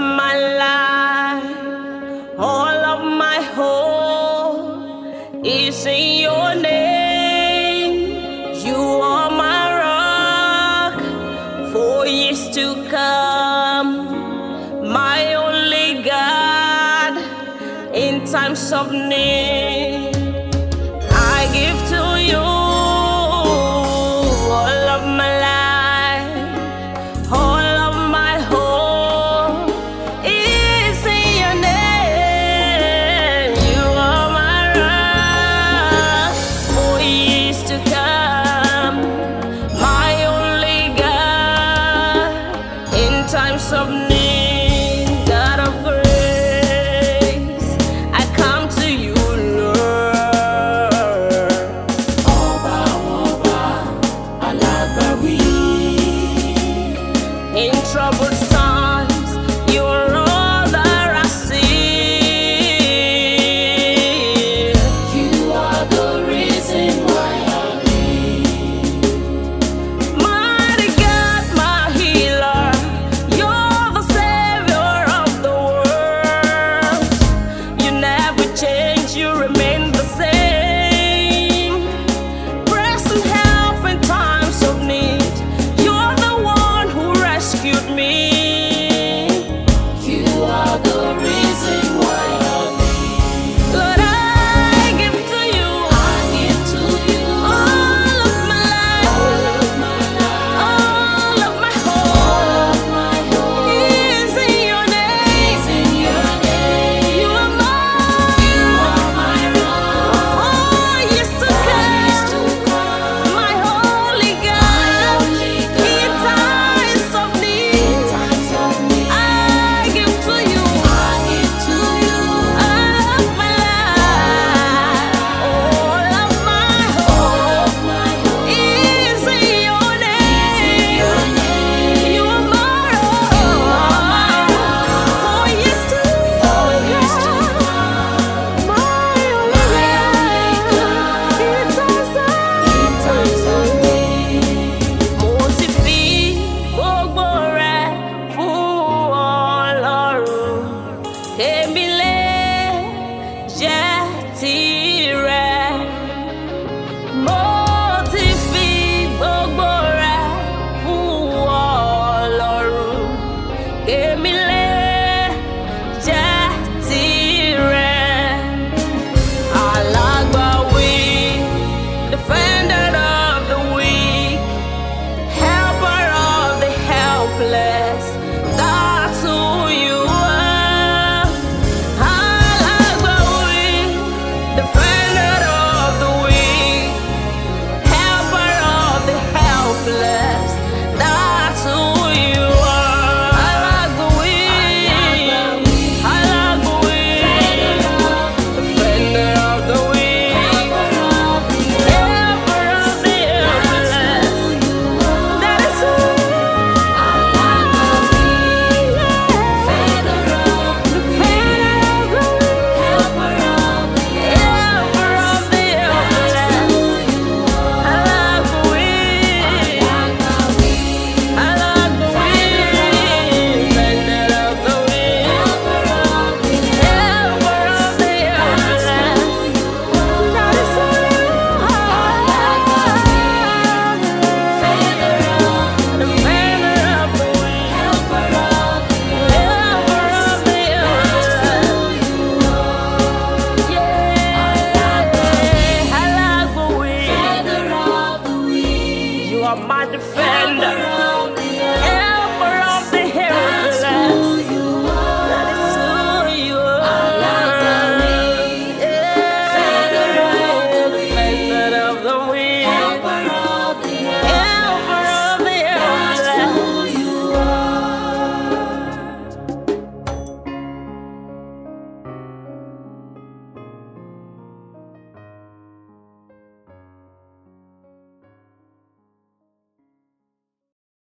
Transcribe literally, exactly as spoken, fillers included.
my life, all of my hope is in your name. You are my rock for years to come, my only God in times of need. I give to you all of my life, all of my hope is in your name. You are my rock for years to come, my only God in times of need. God of grace, I come to you, Lord. Ọba ọba alágbàwí. In troubled times, you're all that I see. You are the reason why I live. Mighty God, my healer, you're the savior of the world. You never change, you remain the same. Present help in times of need, you're the one who rescued me. You are the reason why I live. Lord, I give to you I give to you all of my all life, of my life. all of my All hope of my hope is in your name. is in your name. You are You mine. are my rock. Oh, yes to Always to come, come. my holy God. Holy In God. times of In need, times of need, I give to you I give to you all of my life, all of my all hope of my hope is in your is in name. your name. You are my rock for years to For years to come, come. my only God. In times In times of of need. need, Mo ti fi gbogbo rẹ̀ fún Ọlọ́run, èmi